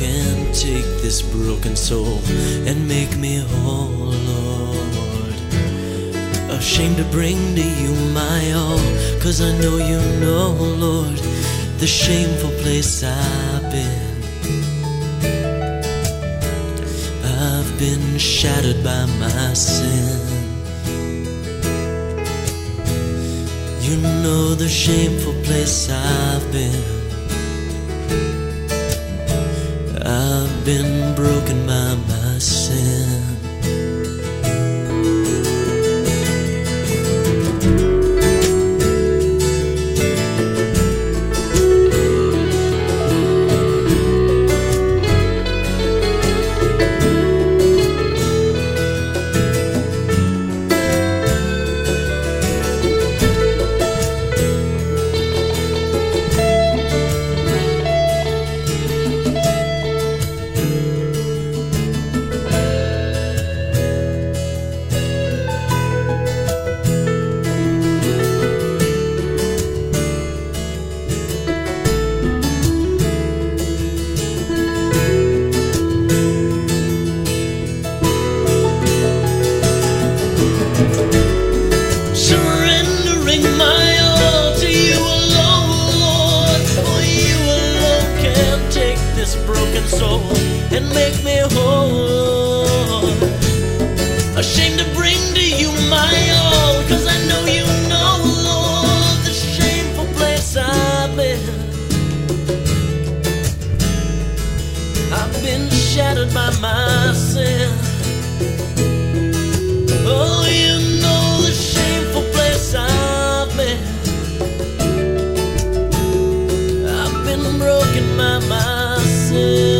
can take this broken soul and make me whole, Lord. Ashamed to bring to you my all, 'cause I know you know, Lord, the shameful place I've been. I've been shattered by my sin. You know the shameful place I've been. I've been broken by my sin. Surrendering my all to you alone, Lord, for you alone can take this broken soul and make me whole. Ashamed to bring to you my all, 'cause I know you know, Lord, the shameful place I've been. I've been shattered by my sin. Oh, you know the shameful place I've been. I've been broken by my sin.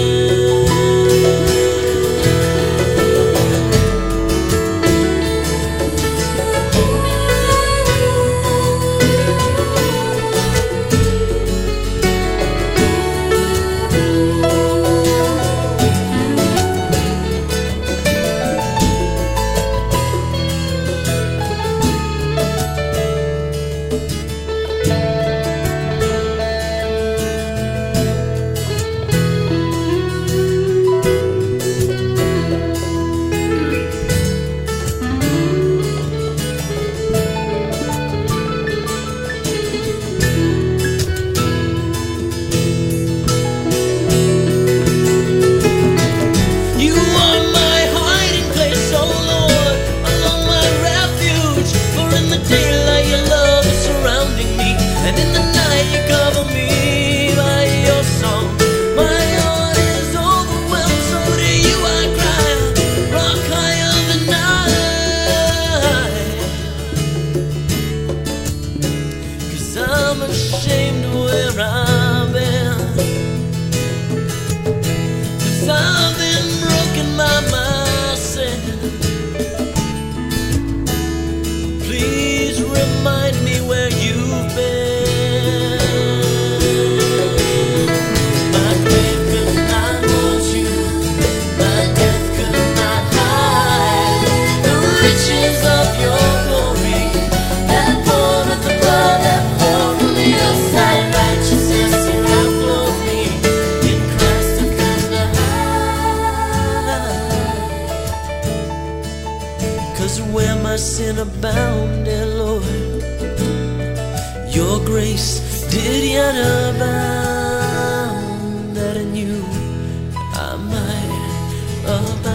I'm ashamed of where I've been, 'cause I've been broken by my sin. Please remind me where you've been. My grave could not hold you, my death could not hide the riches of your glory that poured with the blood that poured from the outside. Righteousness you have clothed me, in Christ I've come to hide. 'Cause where my sin abounded, Lord, your grace did yet abound, that in you I might abide.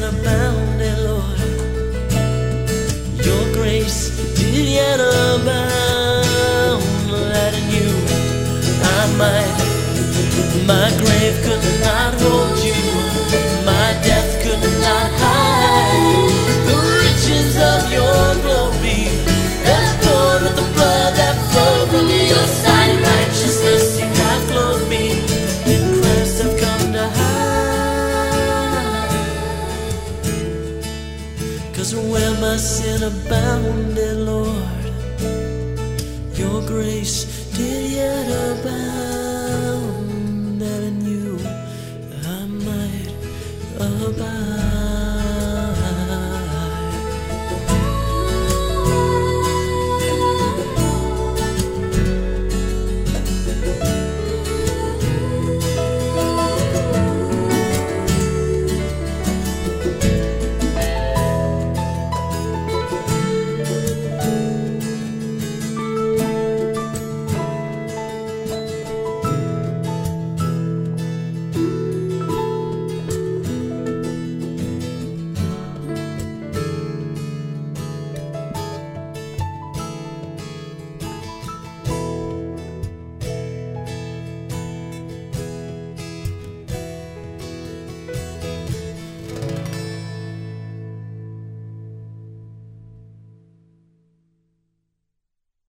abounded, Lord, your grace did yet abound. That in you I might, my grave could not hold you, my death could not hide the riches of your glory that poured with the blood that flowed from your side. In righteousness you have clothed me, in Christ I've come to hide. 'Cause where my sin abounded, Lord, your grace did yet abound. That in you I might abound.